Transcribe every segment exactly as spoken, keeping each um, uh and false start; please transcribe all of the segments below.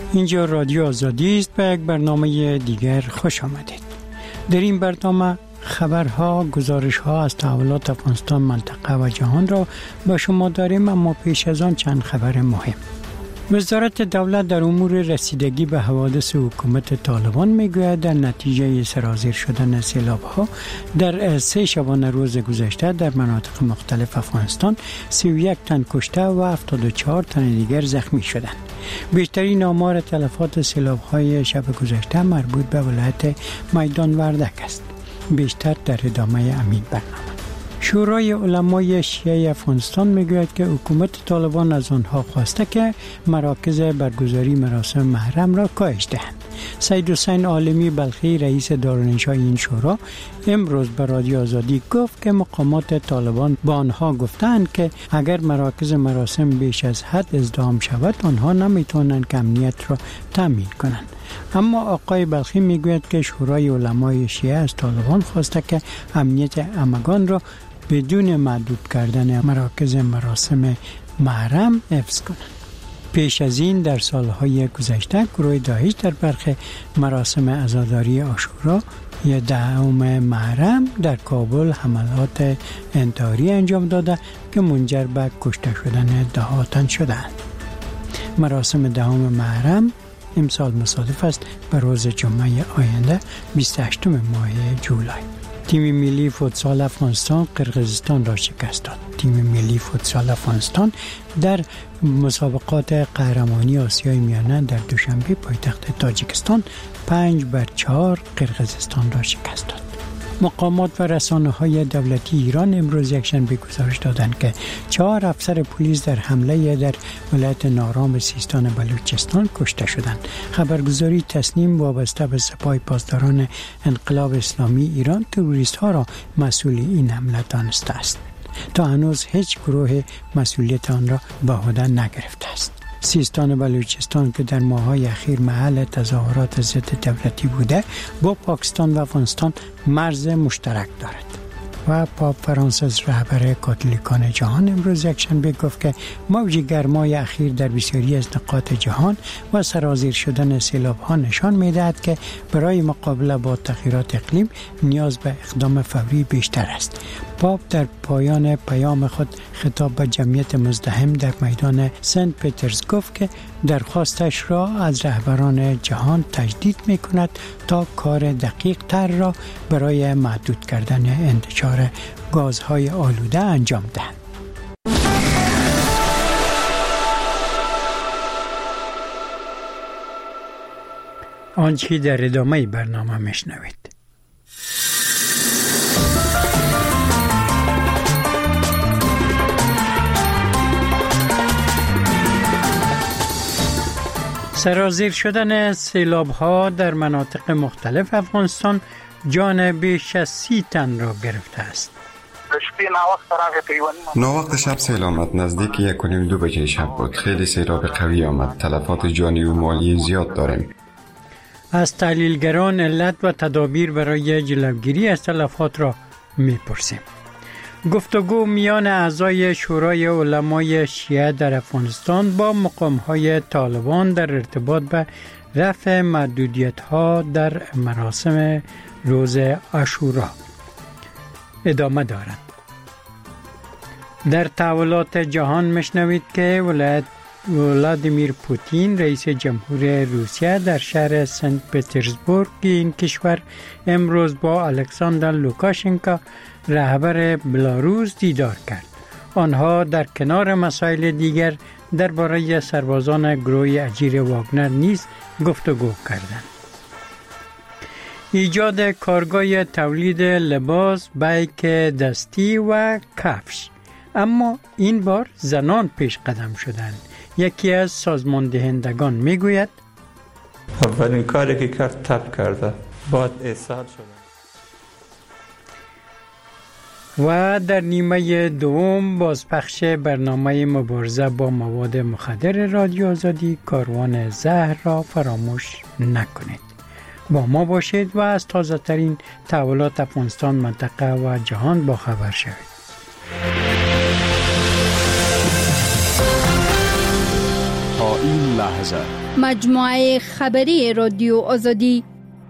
اینجا رادیو آزادی است. به یک برنامه دیگر خوش آمدید. در این برنامه خبرها، گزارشها از تحولات افغانستان، منطقه و جهان را به شما داریم، اما پیش از آن چند خبر مهم. وزارت دولت در امور رسیدگی به حوادث حکومت طالبان میگوید در نتیجه سرازیر شدن سیلاب‌ها در سه شبانه روز گذشته در مناطق مختلف افغانستان سی و یک تن کشته و هفتاد و چهار تن دیگر زخمی شدند. بیشترین آمار تلفات سیلاب‌های شب گذشته مربوط به ولایت میدان وردک است. بیشتر در ادامه امین برنامه. شورای علمای شیعه افغانستان میگوید که حکومت طالبان از آنها خواسته که مراکز برگزاری مراسم محرم را کاهش دهند. سید حسین عالمی بلخی رئیس دارالانشای این شورا امروز به رادیو آزادی گفت که مقامات طالبان با آنها گفتند که اگر مراکز مراسم بیش از حد ازدحام شود آنها نمیتوانند که امنیت را تامین کنند. اما آقای بلخی میگوید که شورای علمای شیعه از طالبان خواسته که امنیت همگان را بدون محدود کردن مراکز مراسم محرم حفظ کنند. پیش از این در سالهای گذشته گروه داعش در برخی مراسم عزاداری عاشورا یا دهم محرم در کابل حملات انتحاری انجام داده که منجر به کشته شدن ده ها تن شدند. مراسم دهم محرم امسال مصادف است به روز جمعه آینده بیست و هشتم ماه جولای. تیم ملی فوتسال افغانستان قرقیزستان را شکست داد. تیم ملی فوتسال افغانستان در مسابقات قهرمانی آسیای میانه در دوشنبه پایتخت تاجیکستان پنج بر چهار قرقیزستان را شکست داد. مقامات و رسانه‌های دولتی ایران امروز یکشنبه گزارش دادند که چهار افسر پلیس در حمله در ولایت نارام سیستان بلوچستان کشته شدند. خبرگزاری تسنیم وابسته به سپاه پاسداران انقلاب اسلامی ایران تروریست‌ها را مسئول این حمله دانسته است. تا هنوز هیچ گروه مسئولیت آن را به عهده نگرفته است. سیستان بلوچستان که در ماه‌های اخیر محل تظاهرات ضد دولتی بوده، با پاکستان و افغانستان مرز مشترک دارد. و پاپ فرانسیس رهبر کاتولیکان جهان امروز یکشنبه گفت که موج گرمای اخیر در بسیاری از نقاط جهان و سرازیر شدن سیلاب‌ها نشان می‌دهد که برای مقابله با تغییرات اقلیم نیاز به اقدام فوری بیشتر است. پاپ در پایان پیام خود خطاب به جمعیت مزدحم در میدان سنت پترز گفت که درخواستش را از رهبران جهان تجدید می‌کند تا کار دقیق تر را برای محدود کردن انتشار گازهای آلوده انجام دهند. آنچه در ادامه برنامه میشنوید. سرازیر شدن سیلاب‌ها در مناطق مختلف افغانستان جان بیش از سی تن را گرفته است. ناوقت شب سیل آمد. نزدیک یک و نیم دو بجه شب بود. خیلی سیلاب قوی آمد. تلفات جانی و مالی زیاد داریم. از تحلیلگران علت و تدابیر برای جلوگیری از تلفات را می‌پرسیم. گفتگو میان اعضای شورای علمای شیعه در افغانستان با مقام‌های طالبان در ارتباط به رفع محدودیت‌ها در مراسم روز عاشورا ادامه دارد. در تحولات جهان میشنوید که ولایت ولادیمیر پوتین رئیس جمهور روسیه در شهر سنت پترزبورگ این کشور امروز با الکساندر لوکاشنکو رهبر بلاروس دیدار کرد. آنها در کنار مسائل دیگر درباره سربازان گروه اجیر واگنر نیز گفتگو کردند. ایجاد کارگاه تولید لباس، بیک دستی و کفش، اما این بار زنان پیش قدم شدند. یکی از سازمان دهندگان میگوید اولین کاری که کرد تب کرده، بعد ایصال شده. و در نیمه دوم بازپخش برنامه مبارزه با مواد مخدر رادیو آزادی کاروان زهر را فراموش نکنید. با ما باشید و از تازه ترین تحولات افغانستان، منطقه و جهان با خبر شوید. تا این لحظه مجموعه خبری رادیو آزادی.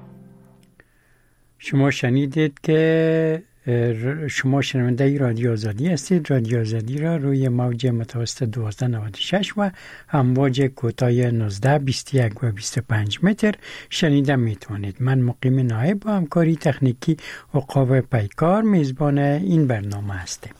شما شنیدید که شما شنونده رادیو آزادی هستید. رادیو آزادی را روی موج متوسط دوازده نود و شش و امواج کوتاه نوزده بیست و یک و بیست و پنج متر شنیده میتوانید. من مقیم نایب با همکاری تکنیکی عقاب پیکار میزبان این برنامه هستم.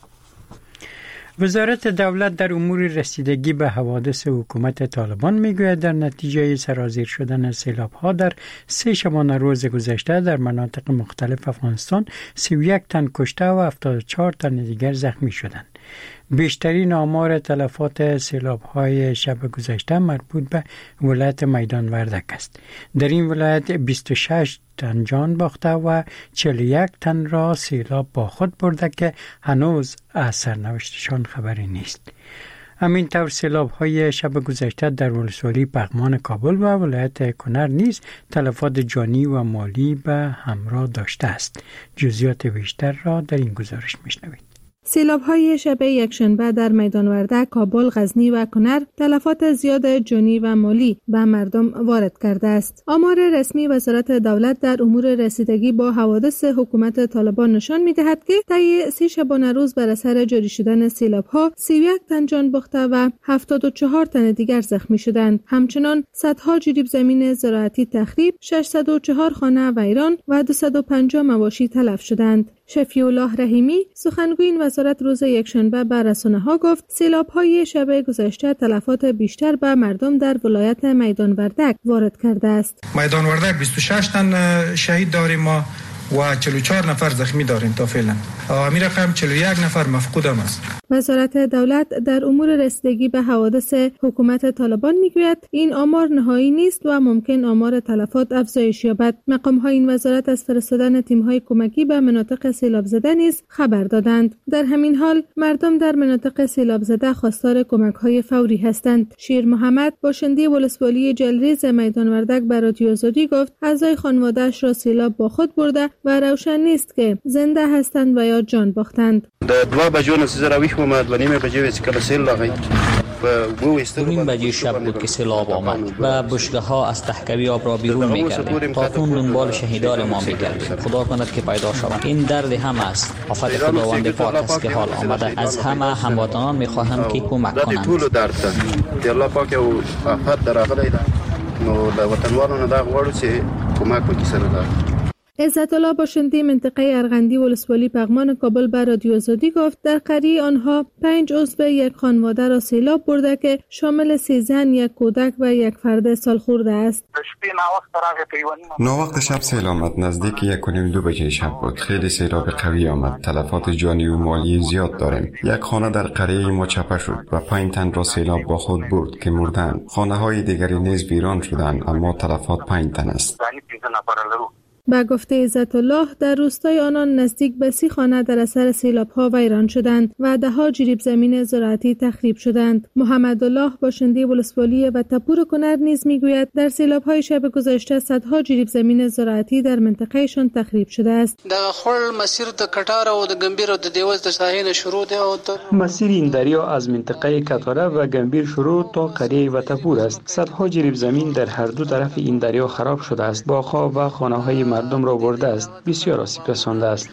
وزارت دولت در امور رسیدگی به حوادث حکومت طالبان میگوید در نتیجه سرازیر شدن سیلاب‌ها در سه شبانه روز گذشته در مناطق مختلف افغانستان سی و یک تن کشته و هفتاد و چهار تن دیگر زخمی شدند. بیشترین آمار تلفات سیلاب‌های شب گذشته مربوط به ولایت میدان وردک است. در این ولایت بیست و شش تن جان باخته و چهل و یک تن را سیلاب با خود برده که هنوز از سرنوشتشان خبری نیست. همین طور سیلاب‌های شب گذشته در ولسوالی پغمان کابل و ولایت کنر نیز تلفات جانی و مالی به همراه داشته است. جزئیات بیشتر را در این گزارش میشنوید. سیلاب‌های شب یکشنبه در میدان وردک، کابل، غزنی و کنر تلفات زیاد جانی و مالی به مردم وارد کرده است. آمار رسمی وزارت دولت در امور رسیدگی با حوادث حکومت طالبان نشان می‌دهد که طی سی شبانه روز بر اثر جاری شدن سیلاب‌ها سی و یک تن جان باخته و هفتاد و چهار تن دیگر زخمی شدند. همچنین صدها جریب زمین زراعتی تخریب، ششصد و چهار خانه ویران و دویست و پنجاه مواشی تلف شدند. شفیع الله رحیمی سخنگوی وزارت روز یکشنبه به رسانه‌ها گفت سیلاب‌های شب گذشته تلفات بیشتر به مردم در ولایت میدان وردک وارد کرده است. میدان وردک بیست و شش تن شهید داریم ما و چهل و چهار نفر زخمی داریم تا فعلا. امیر رقم چهل و یک نفر مفقود هم است. وزارت دولت در امور رسیدگی به حوادث حکومت طالبان میگوید این آمار نهایی نیست و ممکن آمار تلفات افزایش یابد. مقام‌های این وزارت از فرستادن تیم‌های کمکی به مناطق سیلاب زده نیز خبر دادند. در همین حال مردم در مناطق سیلاب زده خواستار کمک‌های فوری هستند. شیر محمد باشنده ولسوالی جلریز میدان وردک به رادیو آزادی گفت اعضای خانواده‌اش را سیلاب با خود برده و روشن نیست که زنده هستند و یا جان باختند. در دو بجو نصیزه رویش اومد و نیمه بجو ویسی که سیل لاغید نیم بجه شب بود که سیلاب آمد و بشگاه ها از تحکوی آب را بیرون می‌کردیم. تاکون دنبال شهیدان ما می‌کردیم. خدا کند که پیدا شود. این درد هم است. آفت خداوند پاک است که حال آمده. از همه هموطنان می‌خواهم که کمک کنند. طول درد دی الله پاک او آفت دراغلی نو د وطنوالو نه دا غواړو چې کمک وکړي سره دا. عزت الله باشنده منطقه ارغندی ولسوالی پغمان کابل به رادیو آزادی گفت در قریه آنها پنج عضو یک خانواده را سیلاب برده که شامل سه زن، یک کودک و یک فرد سالخورده است. ناوقت شب سیل آمد. نزدیک یک و نیم دو بجه شب بود. خیلی سیلاب قوی آمد. تلفات جانی و مالی زیاد داریم. یک خانه در قریه ما چپه شد و پنج تن را سیلاب با خود برد که مردند. خانه های دیگری نیز ویران شدند اما تلفات پنج تن است. با گفته عزت الله در روستای آنان نزدیک به سی خانه در اثر سیلاب‌ها ویران شدند و ده‌ها جریب زمین زراعتی تخریب شدند. محمد الله باشنده ولسوالی و تپور کنر نیز میگوید در سیلاب‌های شب گذشته صدها جریب زمین زراعتی در منطقهشان تخریب شده است. د خپل مسیر د کټار او د ګمبیر او د دیوز د ساحل شروع ده او مسیر این دریا از منطقه کټاره و گمبیر شروع تا قریه و تپور است. صدها جریب زمین در هر دو طرف این دریا خراب شده است. باغ‌ها و خانه‌های مردم را برده است. بسیار آسیب رسانده است.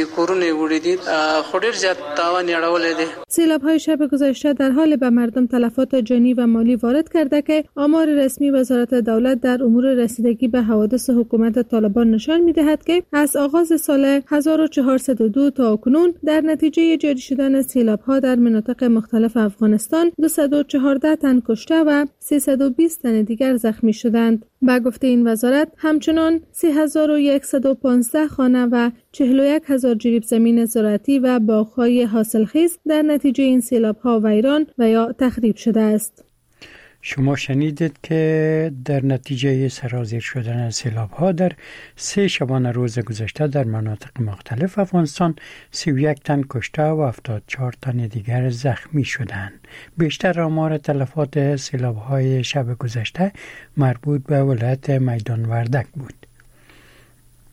سیلاب‌های شب گذشته در حال به مردم تلفات جانی و مالی وارد کرده که آمار رسمی وزارت دولت در امور رسیدگی به حوادث حکومت طالبان نشان می‌دهد که از آغاز سال هزار و چهارصد و دو تا اکنون در نتیجه جاری شدن سیلاب‌ها در مناطق مختلف افغانستان دویست و چهارده تن کشته و سیصد و بیست تن دیگر زخمی شدند. با گفته این وزارت همچنان سه هزار و صد و پانزده خانه و چهل و یک هزار جریب زمین زراعتی و باغ‌های حاصلخیز در نتیجه این سیلاب‌ها ویران و یا تخریب شده است. شما شنیدید که در نتیجه سرازیر شدن سیلاب‌ها در سه شبانه روز گذشته در مناطق مختلف افغانستان سی و یک تن کشته و هفتاد و چهار تن دیگر زخمی شدند. بیشتر آمار تلفات سیلاب‌های شب گذشته مربوط به ولایت میدان وردک بود.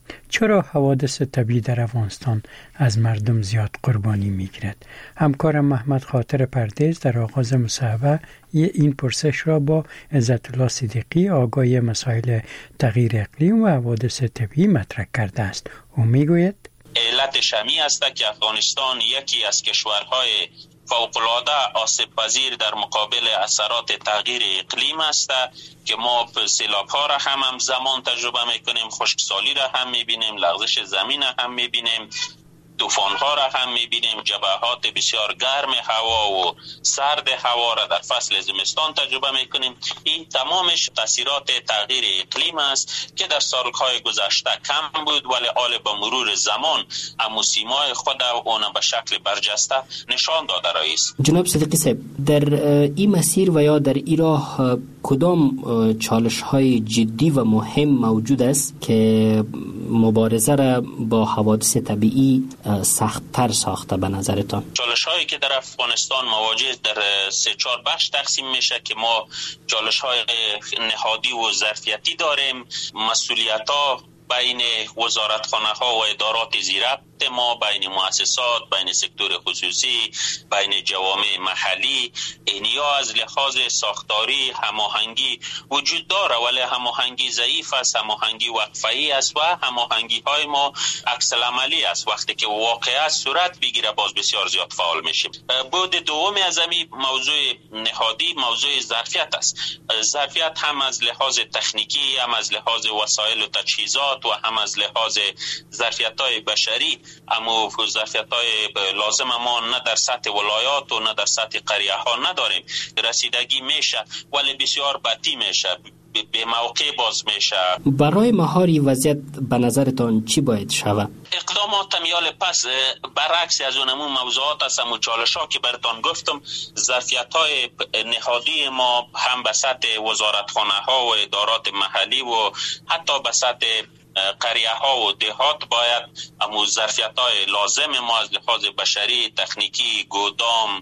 چرا حوادث طبیعی در افغانستان از مردم زیاد قربانی میگیرد؟ همکارم محمد خاطر پردیس در آغاز مصاحبه این پرسش را با عزت الله صدیقی آگاهی مسائل تغییر اقلیم و حوادث طبیعی مطرح کرده است. او میگوید علت شمی است که افغانستان یکی از کشورهای فوق‌العاده آسیب پذیر در مقابل اثرات تغییر اقلیم است که ما سیلاب‌ها را هم همزمان تجربه می‌کنیم، خشکسالی را هم می‌بینیم، لغزش زمین هم می‌بینیم، طوفان‌ها را هم می‌بینیم، جبهات بسیار گرم هوا و سرد هوا را در فصل زمستان تجربه می‌کنیم. این تمامش تاثیرات تغییر اقلیم است که در سال‌های گذشته کم بود، ولی حال با مرور زمان موسم‌های خود اون به شکل برجسته نشان داده است. جناب صدیقی صاحب، در این مسیر و یا در این راه کدام چالش‌های جدی و مهم موجود است که مبارزه را با حوادث طبیعی سخت‌تر ساخته به نظرتان؟ چالش‌هایی که در افغانستان مواجه در سه چهار بخش تقسیم میشه که ما چالش‌های نهادی و ظرفیتی داریم. مسئولیت‌ها بین وزارتخانه‌ها و ادارات زیربط ما، بین مؤسسات، بین سکتور خصوصی، بین جوامع محلی، اینیا از لحاظ ساختاری هماهنگی وجود داره، ولی هماهنگی ضعیف است، هماهنگی وقفه‌ای است و هماهنگی‌های ما عکس العملی است. وقتی که واقعیت صورت بگیره باز بسیار زیاد فعال میشیم. بود دوم از همین موضوع نهادی موضوع ظرفیت است. ظرفیت هم از لحاظ تکنیکی، هم از لحاظ وسایل و تجهیزات و هم از لحاظ ظرفیت‌های بشری، اما ظرفیت‌های لازم ما نه در سطح ولایات و نه در سطح قریه ها نداریم. رسیدگی میشه ولی بسیار بطی میشه، به موقع باز میشه. برای مهار وضعیت به نظرتان چی باید شود؟ اقدامات میال پس برعکس از اونمون موضوعات است و چالش‌ها که براتون گفتم، ظرفیت‌های نهادی ما هم به سطح وزارتخانه‌ها و ادارات محلی و حتی به سطح قریه ها و دهات باید امو ظرفیت های لازم ما از لحاظ بشری، تکنیکی، گودام،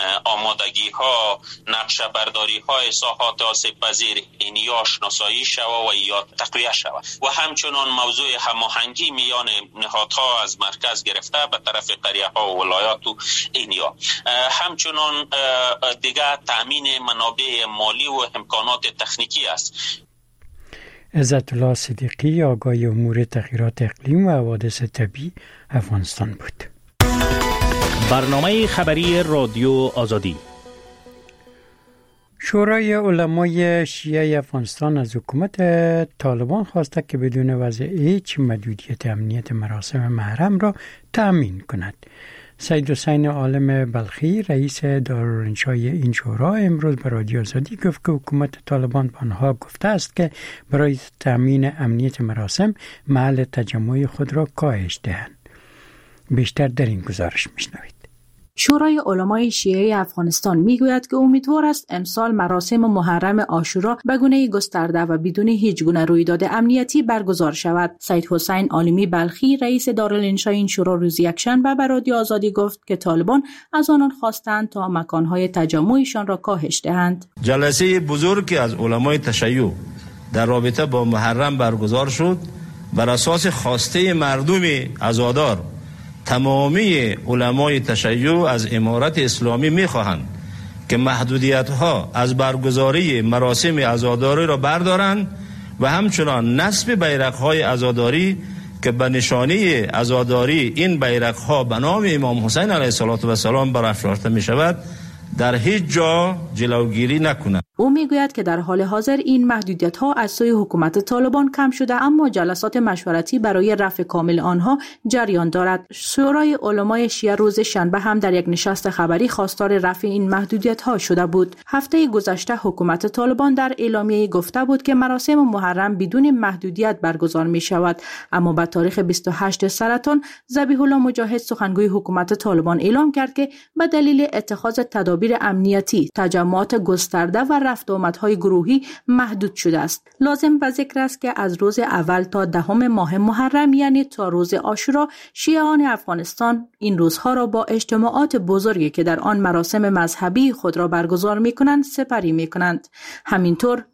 آمادگی ها، نقشه برداری های ساحات آسیب پذیر اینیا شناسایی شود و یا تقویه شود و همچنان موضوع هماهنگی میان نهادها از مرکز گرفته به طرف قریه ها و ولایات و اینیا، همچنان دیگه تامین منابع مالی و امکانات تکنیکی است. عزت الله صدیقی آگاهی امور تغییرات اقلیم و حوادث طبیعی افغانستان بود. برنامه خبری رادیو آزادی. شورای علمای شیعه افغانستان از حکومت طالبان خواسته که بدون وضع هیچ محدودیت امنیت مراسم محرم را تأمین کند. سید حسین عالم بلخی رئیس دارالانشای این شورا امروز به رادیو آزادی گفت که حکومت طالبان به آنها گفته است که برای تأمین امنیت مراسم محل تجمع خود را کاهش دهند. بیشتر در این گزارش میشنوید. شورای علمای شیعه افغانستان میگوید که امیدوار است امسال مراسم محرم عاشورا به گونه گسترده و بدون هیچ گونه رویداد امنیتی برگزار شود. سید حسین عالمی بلخی رئیس دارالانشای این شورا روز یکشنبه به رادیو آزادی گفت که طالبان از آنان خواستند تا مکانهای تجمعشان را کاهش دهند. جلسه بزرگی از علمای تشیع در رابطه با محرم برگزار شد. بر اساس خواسته مردم عزادار تمامی علمای تشیع از امارت اسلامی می‌خواهند که محدودیت‌ها از برگزاری مراسم عزاداری را بردارند و همچنان نصب بیرق‌های عزاداری که به نشانه عزاداری این بیرق‌ها به نام امام حسین علیه السلام برافراشته می‌شود در هیچ جا جلوگیری نکنند. او میگوید که در حال حاضر این محدودیت‌ها از سوی حکومت طالبان کم شده، اما جلسات مشورتی برای رفع کامل آنها جریان دارد. شورای علمای شیعه روز شنبه هم در یک نشست خبری خواستار رفع این محدودیت‌ها شده بود. هفته گذشته حکومت طالبان در اعلامیه گفته بود که مراسم محرم بدون محدودیت برگزار می‌شود، اما به تاریخ بیست و هشتم سرطان ذبیح الله مجاهد سخنگوی حکومت طالبان اعلام کرد که به دلیل اتخاذ تدابیر امنیتی تجمعات گسترده و رفت و آمدهای گروهی محدود شده است. لازم به ذکر است که از روز اول تا دهم ماه محرم یعنی تا روز عاشورا شیعیان افغانستان این روزها را با اجتماعات بزرگی که در آن مراسم مذهبی خود را برگزار می کنند سپری می کنند. همینطور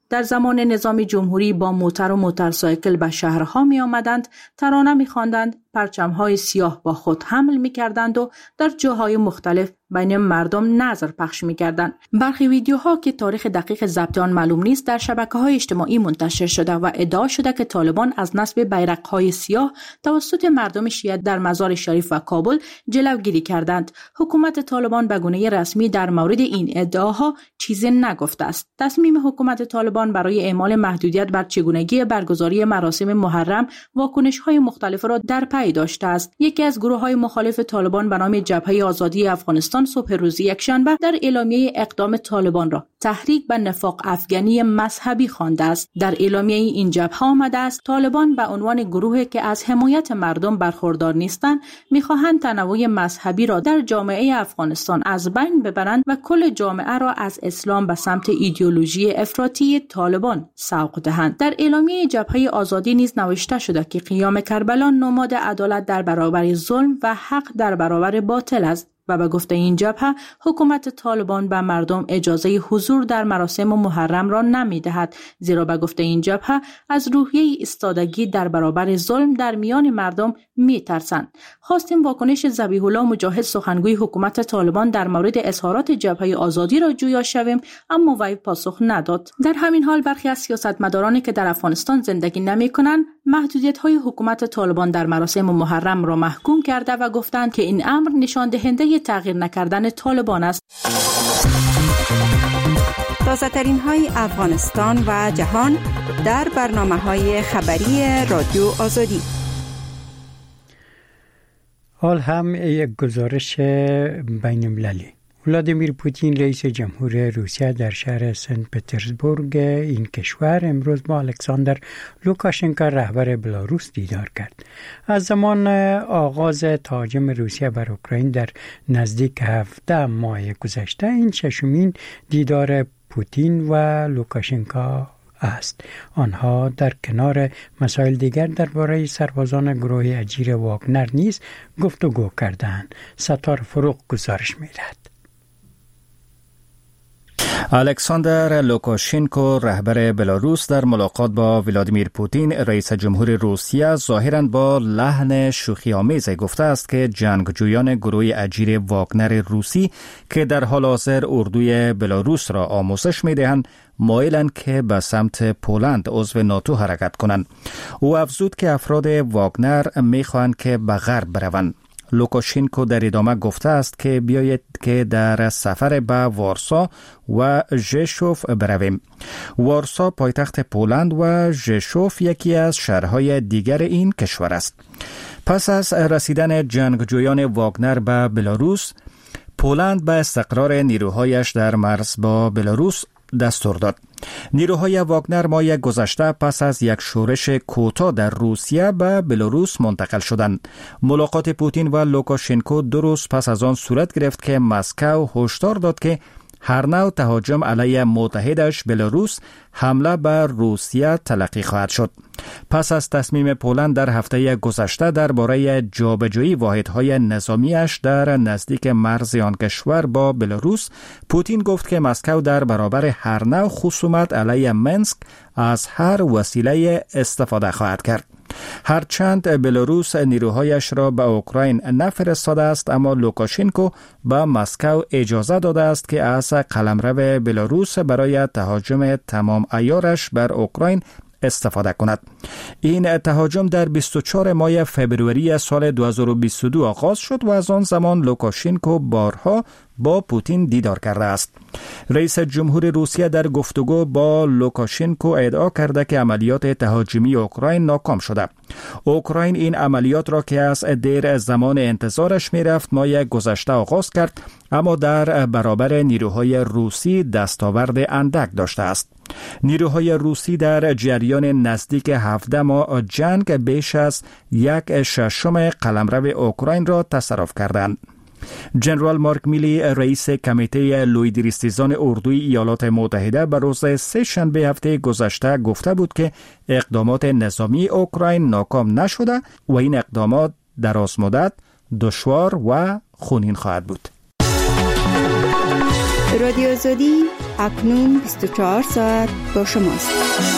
در زمان نظام جمهوری با موتر و موتورسایکل به شهرها می آمدند، ترانه می خواندند، پرچم‌های سیاه با خود حمل می کردند و در جاهای مختلف بین مردم نظر پخش می کردند. برخی ویدیوها که تاریخ دقیق ضبط آن معلوم نیست در شبکه‌های اجتماعی منتشر شده و ادعا شده که طالبان از نصب بیرق‌های سیاه توسط مردم شیعه در مزار شریف و کابل جلوگیری کردند. حکومت طالبان به گونه رسمی در مورد این ادعاها چیزی نگفته است. تصمیم حکومت طالبان برای اعمال محدودیت بر چگونگی برگزاری مراسم محرم واکنش‌های مختلف را در پی داشته است. یکی از گروه‌های مخالف طالبان به نام جبهه آزادی افغانستان صبح روز یکشنبه در اعلامیه اقدام طالبان را تحریک به نفاق افغانی مذهبی خوانده است. در اعلامیه این جبهه آمده است طالبان به عنوان گروهی که از حمایت مردم برخوردار نیستند می‌خواهند تنوع مذهبی را در جامعه افغانستان از بین ببرند و کل جامعه را از اسلام به سمت ایدئولوژی افراطی طالبان سوق دهند. در اعلامیه جبهه آزادی نیز نوشته شده که قیام کربلا نماد عدالت در برابر ظلم و حق در برابر باطل است و به گفته این جبهه حکومت طالبان به مردم اجازه حضور در مراسم محرم را نمی‌دهد، زیرا به گفته این جبهه از روحیه ایستادگی در برابر ظلم در میان مردم می‌ترسند. خواستیم واکنش ذبیح الله مجاهد سخنگوی حکومت طالبان در مورد اظهارات جبهه آزادی را جویا شویم، اما وی پاسخ نداد. در همین حال برخی از سیاستمدارانی که در افغانستان زندگی نمی‌کنند محدودیت‌های حکومت طالبان در مراسم محرم را محکوم کرده و گفتند که این امر نشان دهنده تغییر نکردن طالبان است. تازه ترین های افغانستان و جهان در برنامه های خبری رادیو آزادی. حال هم یک گزارش بین المللی. ولادیمیر پوتین رئیس جمهور روسیه در شهر سنت پترزبورگ این کشور امروز با الکساندر لوکاشنکو رهبر بلاروس دیدار کرد. از زمان آغاز تهاجم روسیه بر اوکراین در نزدیک هفده ماه گذشته این ششمین دیدار پوتین و لوکاشنکو است. آنها در کنار مسائل دیگر درباره سربازان گروه اجیر واگنر نیز گفتگو کردند. ستار فروغ گزارش می‌دهد. الکساندر لوکاشنکو رهبر بلاروس در ملاقات با ولادیمیر پوتین رئیس جمهور روسیه ظاهراً با لحن شوخی‌آمیز گفته است که جنگجویان گروه اجیر واگنر روسی که در حال حاضر اردوی بلاروس را آموزش می‌دهند مایلند که به سمت پولند عضو ناتو حرکت کنند. او افزود که افراد واگنر می‌خواهند که به غرب بروند. لوکاشنکو در ادامه گفته است که بیایید که در سفر به وارسا و ژشوف برویم. وارسا پایتخت پولند و ژشوف یکی از شهرهای دیگر این کشور است. پس از رسیدن جنگجویان واگنر به بلاروس، پولند به استقرار نیروهایش در مرز با بلاروس دستور داد. نیروهای واگنر ماه گذشته پس از یک شورش کوتاه در روسیه به بلاروس منتقل شدند. ملاقات پوتین و لوکاشنکو دو روز پس از آن صورت گرفت که مسکو هشدار داد که هر نوع تهاجم علیه متحدش بلاروس حمله بر روسیه تلقی خواهد شد. پس از تصمیم پولند در هفته گذشته درباره جابجایی واحدهای نظامیش در نزدیک مرز آن کشور با بلاروس، پوتین گفت که مسکو در برابر هر نوع خصومت علیه منسک از هر وسیله استفاده خواهد کرد. هرچند بلاروس نیروهایش را به اوکراین نفرستاده است، اما لوکاشنکو به مسکو اجازه داده است که از قلمرو بلاروس برای تهاجم تمام عیارش بر اوکراین استفاده کند. این تهاجم در بیست و چهارم ماه فبروری سال دو هزار و بیست و دو آغاز شد و از آن زمان لوکاشنکو بارها با پوتین دیدار کرده است. رئیس جمهور روسیه در گفتگو با لوکاشنکو ادعا کرده که عملیات تهاجمی اوکراین ناکام شده. اوکراین این عملیات را که از دیر زمان انتظارش میرفت ماه گذشته آغاز کرد، اما در برابر نیروهای روسی دستاورد اندک داشته است. نیروهای روسی در جریان نزدیک هفده ماه جنگ بیش از یک ششم قلمرو اوکراین را تصرف کردند. جنرال مارک میلی رئیس کمیته لویدریستیزان اردوی ایالات متحده بر روز سه شنبه هفته گذشته گفته بود که اقدامات نظامی اوکراین ناکام نشده و این اقدامات دراز مدت دشوار و خونین خواهد بود. رادیو آزادی اکنون بیست و چهار ساعت با شماست.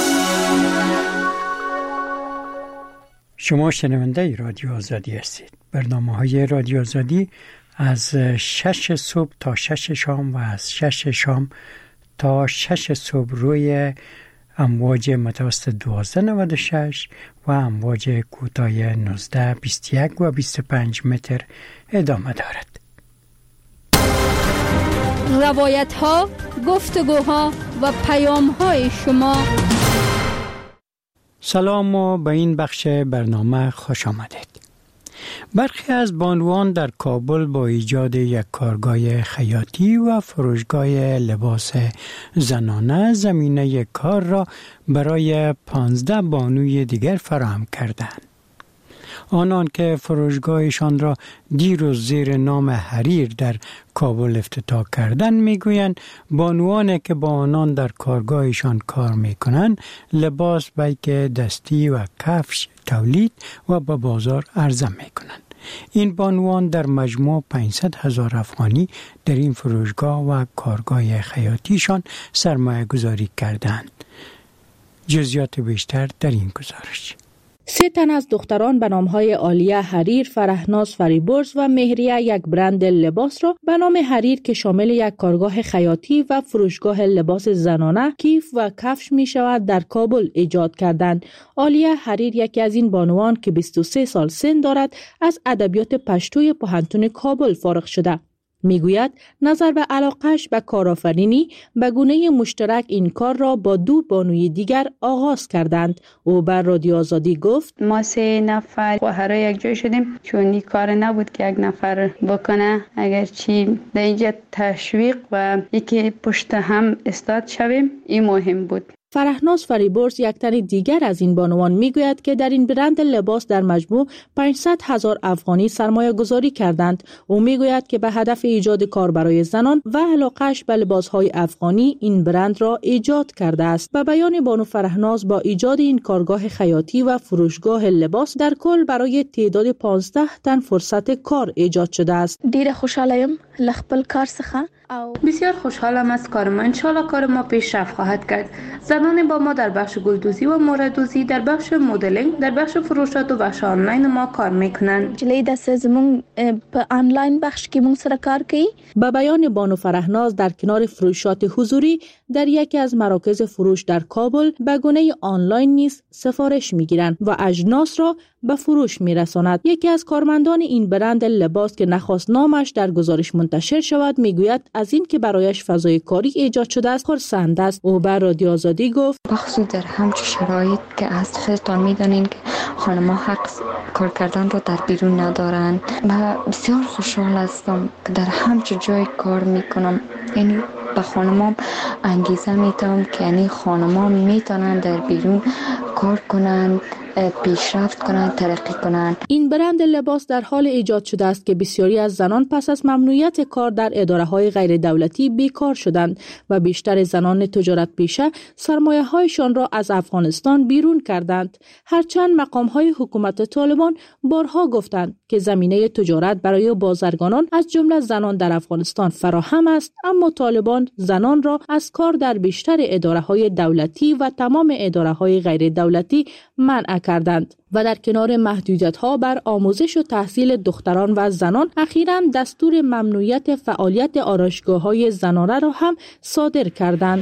شما شنونده رادیو آزادی هستید. برنامه های رادیو آزادی از شش صبح تا شش شام و از شش شام تا شش صبح روی امواج متوسط دوازده نود و شش و امواج کوتاه نوزده بیست و یک و بیست و پنج متر ادامه دارد. روایت ها، گفتگوها و پیام های شما. سلام و به این بخش برنامه خوش آمدید. برخی از بانوان در کابل با ایجاد یک کارگاه خیاطی و فروشگاه لباس زنانه زمینه کار را برای پانزده بانوی دیگر فراهم کردند. آنان که فروشگاهشان را دیروز زیر نام حریر در کابل افتتاح کردند میگویند بانوانی که با آنان در کارگاهشان کار میکنند لباس بیک دستی و کفش تولید و به بازار عرضه میکنند. این بانوان در مجموع پانصد هزار افغانی در این فروشگاه و کارگاه خیاطیشان سرمایه گذاری کردند. جزئیات بیشتر در این گزارش. سه تن از دختران به نامهای عالیه حریر، فرهناز فریبرز و مهریه یک برند لباس را به نام حریر که شامل یک کارگاه خیاطی و فروشگاه لباس زنانه، کیف و کفش می شود در کابل ایجاد کردند. عالیه حریر یکی از این بانوان که بیست و سه سال سن دارد از ادبیات پشتوی پوهنتون کابل فارغ شده. میگوید نظر به علاقهش به کارآفرینی به گونه مشترک این کار را با دو بانوی دیگر آغاز کردند. او بر رادیو آزادی گفت ما سه نفر خواهرها یک جای شدیم چون این کار نبود که یک نفر بکنه، اگرچه در اینجا تشویق و یکی پشت هم استاد شویم این مهم بود. فرهناز فریبرز یک تن دیگر از این بانوان میگوید که در این برند لباس در مجموع پانصد هزار افغانی سرمایه گذاری کردند. او میگوید که به هدف ایجاد کار برای زنان و علاقهش به لباسهای افغانی این برند را ایجاد کرده است. به بیان بانو فرهناز با ایجاد این کارگاه خیاطی و فروشگاه لباس در کل برای تعداد پانزده تن فرصت کار ایجاد شده است. ډیره خوشحالم له خپل کار څخه. بسیار خوشحالم از کار ما. انشالله کار ما پیشرفت خواهد کرد. زنان با ما در بخش گلدوزی و موردوزی، در بخش مدلینگ، در بخش فروشات و بخش آنلاین ما کار میکنند. جلی دست زمون په آنلاین بخش کې مون سره کار کوي. به بیان بانو فرهناز در کنار فروشات حضوری در یکی از مراکز فروش در کابل به گونه آنلاین نیز سفارش میگیرند و اجناس را به فروش میرساند. یکی از کارمندان این برند لباس که نخواست نامش در گزارش منتشر شود میگوید از این که برایش فضای کاری ایجاد شده است خرسند است. او بر رادیو آزادی گفت بخصوص در همچون شرایط که از خودتان میدانین که خانم‌ها حق کار کردن رو در بیرون ندارن و بسیار خوشحال هستم که در همچون جای کار میکنم. یعنی به خانم‌ها انگیزه میدم که یعنی خانم‌ها میتونن در بیرون کار کنن، پیشرفت کنند، ترقی کنند. این برند لباس در حال ایجاد شده است که بسیاری از زنان پس از ممنوعیت کار در اداره‌های غیر دولتی بیکار شدند و بیشتر زنان تجارت پیشه سرمایه‌هایشان را از افغانستان بیرون کردند. هرچند مقام‌های حکومت طالبان بارها گفتند که زمینه تجارت برای بازرگانان از جمله زنان در افغانستان فراهم است، اما طالبان زنان را از کار در بیشتر اداره‌های دولتی و تمام اداره‌های غیر دولتی منع کردند و در کنار محدودیت‌ها بر آموزش و تحصیل دختران و زنان اخیراً دستور ممنوعیت فعالیت آرایشگاه‌های زنانه را هم صادر کردند.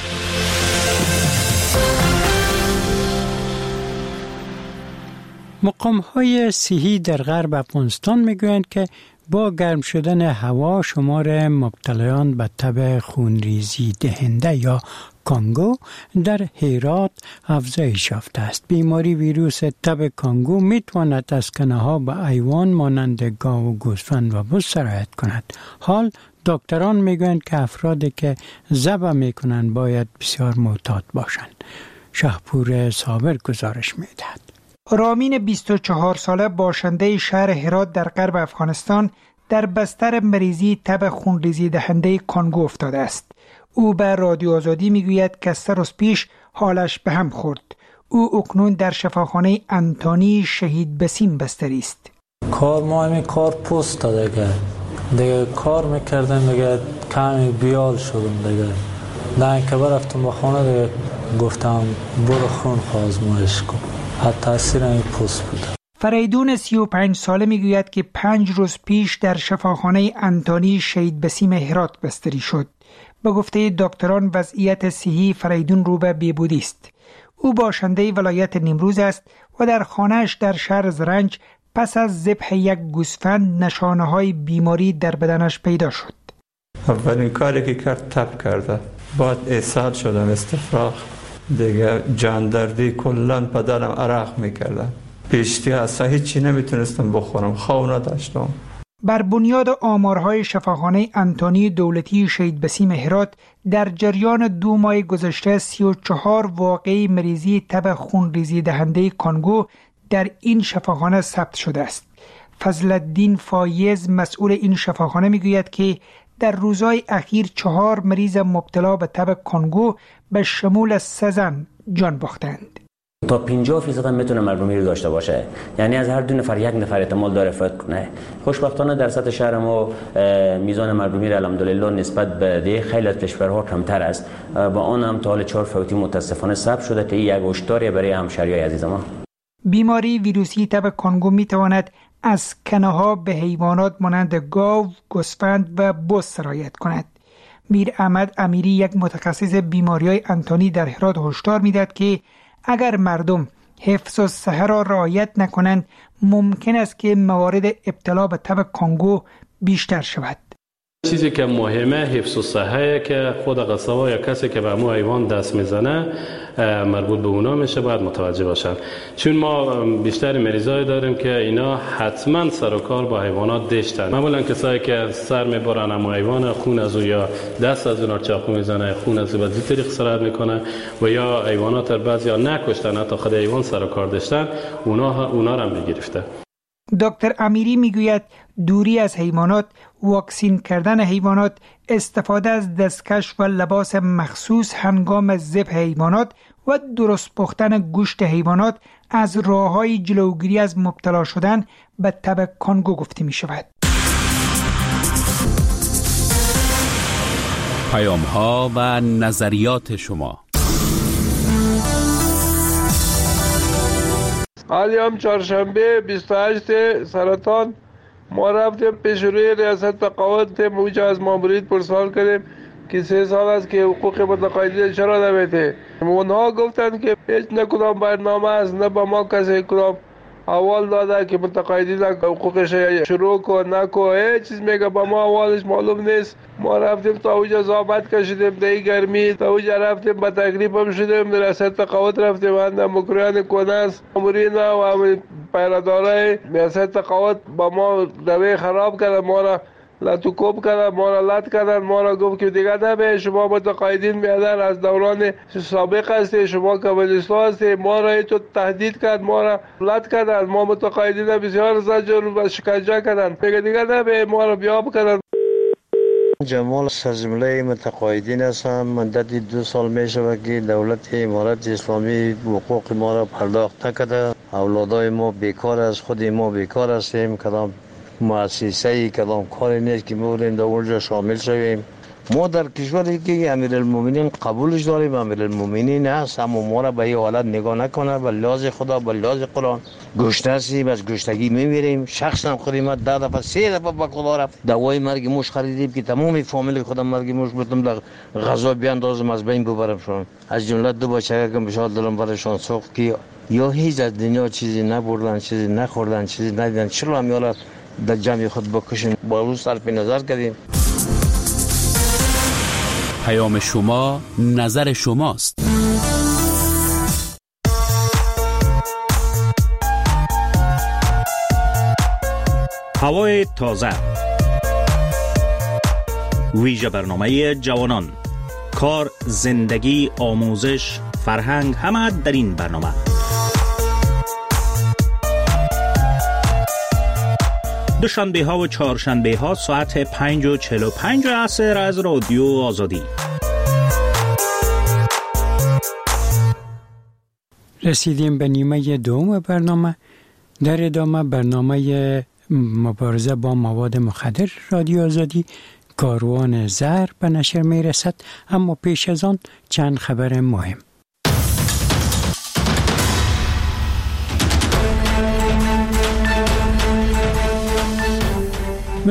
مقام‌های صحی در غرب افغانستان میگویند که با گرم شدن هوا شمار مبتلایان به تب خونریزی دهنده یا کانگو در هرات افزایش یافته است. بیماری ویروس تب کانگو میتواند از کنه‌ها به حیوان مانند گاو و گوسفند و بز سرایت کند. حال دکتران میگویند که افرادی که ذبح میکنند باید بسیار محتاط باشند. شهپور صابر گزارش میدهد. رامین بیست و چهار ساله باشنده شهر هرات در غرب افغانستان در بستر مریضی تب خونریزی دهنده کانگو افتاده است. او به رادیو آزادی میگوید که سه روز پیش حالش به هم خورد. او اکنون در شفاخانه انتانی شهید بسیم بستری است. کار ما همین کار پست دیگه دیگه کار میکردم دیگه کمی بیال شدم دیگه نه که برفتم به خانه گفتم برو خون آزمایش کن. حتی تاثیر این پوست بود. فریدون سی و پنج ساله میگوید که پنج روز پیش در شفاخانه انتونی شهید بسیم هرات بستری شد. به گفته دکتران وضعیت صحی فریدون رو به بهبودی است. او باشنده ولایت نیمروز است و در خانه‌اش در شهر زرنج پس از ذبح یک گوسفند نشانه‌های بیماری در بدنش پیدا شد. اولین کاری که کرد تب کرده، بعد اسهال شدم، استفراغ دیگه، جاندردی، کلن بدنم عرق میکردم، پیشتی اصلا هیچی نمیتونستم بخورم، خواب نداشتم. بر بنیاد آمارهای شفاخانه انتونی دولتی شهید بسیم هرات در جریان دو ماه گذشته سی و چهار واقعه مریضی تب خونریزی دهنده کانگو در این شفاخانه ثبت شده است. فضل الدین فایز مسئول این شفاخانه میگوید که در روزهای اخیر چهار مریض مبتلا به تب کانگو به شمول سه زن جان باختند. تا پنجاه فیصد هم میتونه مرگومی رو داشته باشه، یعنی از هر دو نفر یک نفر احتمال داره فوت کنه. خوشبختانه در سطح شهر ما میزان مرگومی الحمدلله نسبت به دیگه خیلی از کشورها کمتر است. با آن هم تا حال چهار فوتی متاسفانه ثبت شده که این یک هشداری برای همشهریای عزیز ما. بیماری ویروسی تب کانگو میتواند از کنه‌ها به حیوانات مانند گاو، گوسفند و بز سرایت کند. میر احمد امیری یک متخصص بیماری‌های انتونی در هرات هشدار میداد که اگر مردم حفظ الصحه را رعایت نکنند ممکن است که موارد ابتلا به تب کانگو بیشتر شود. چیزی که مهمه حفظ الصحه که خود قصابا یا کسی که به مو حیوان دست میزنه مربوط به اونا میشه، باید متوجه باشن، چون ما بیشتر مریضای داریم که اینا حتما سر و کار با حیوانات داشتن. معمولا کسایی که سر میبرن اما حیوان خون از او یا دست از اون چاقو میزنه، خون از او به طریق سرایت میکنه و یا حیوانات رو بعضیا نکشتن، حتی خود حیوان سر و کار داشتن، اونا اونا رو هم بگرفته. دکتر امیری میگوید دوری از حیوانات، واکسین کردن حیوانات، استفاده از دستکش و لباس مخصوص هنگام ذبح حیوانات و درست پختن گوشت حیوانات از راه‌های جلوگیری از مبتلا شدن به تب کانگو گفته می شود. پیام‌ها و نظریات شما. حالی هم چهارشنبه بیست و هشت سرطان ما رفتیم پیش روی ریاست تقاعد، موجه از مامورین پرسوال کردیم که سه سال است که حقوق متقاعدین چرا نمیده. اونها گفتند که هیچ نه کدام برنامه است، نه با ما کسی کدام اول داده که متقاعدین حقوقش شروع کن نکن، هیچ چیز میگه با ما اولش معلوم نیست. ما رفتیم تا اوجا زحمت کشیدیم در گرمی، تا اوجا رفتیم با تکلیف هم شدیم، در ریاست تقاعد رفتیم اند مکریان کناس مامورین و همین پیرادارای ریاست تقاعد با ما روی خراب کرد، ما را لطوکوب کردن، ما را لط کردن، ما را گفت که دیگه نبه شما متقاعدین میادن از دوران سابق هستی، شما کمونیستا هستی، ما را تو تهدید کرد، ما را لط کردن، ما متقاعدین بسیار زجر و شکنجه کردن، میگه دیگه نبه ما را بیاب کردن. جمال سرجمله متقاعدین هستم. مدت دو سال می شود که دولت امارت اسلامی حقوق ما را پرداخت نکرده. اولادای ما بیکار است، خود ما بیکار هستیم، کدام مؤسسه‌ای کدام کاری نیست که می‌بودیم در اونجا شامل شویم. ما در کشوری که امیرالمومنین قبولش داریم، امیرالمومنین هست، اما ما را به این حالت نگاه نکنه. به لحاظ خدا، به لحاظ قرآن گشته هستیم، از گشتگی میمیریم. شخصا خودی ما ده دفعه سه دفعه به خدا رفت دوای مرگ موش خریدیم که تمام فامیل خودم مرگ موش بودم در غذا بیاندازم از بین ببرم شون. از جمله دو بچه که بشار دلم برشان سوخت که یا هیچ از دنیا چیزی نبردن، چیزی نخوردن، چیزی ندیدن، چرا هم یالا در جمع خود بکشن. با روز صرف نظر کردیم. پیام شما، نظر شماست. هوای تازه، ویژه برنامه جوانان، کار، زندگی، آموزش، فرهنگ، همه در این برنامه. دوشنبه ها و چهارشنبه ها ساعت پنج و چهل و پنج عصر از رادیو آزادی. رسیدیم به نیمه دوم برنامه. در ادامه برنامه مبارزه با مواد مخدر رادیو آزادی کاروان زهر به نشر می رسد، اما پیش از آن چند خبر مهم.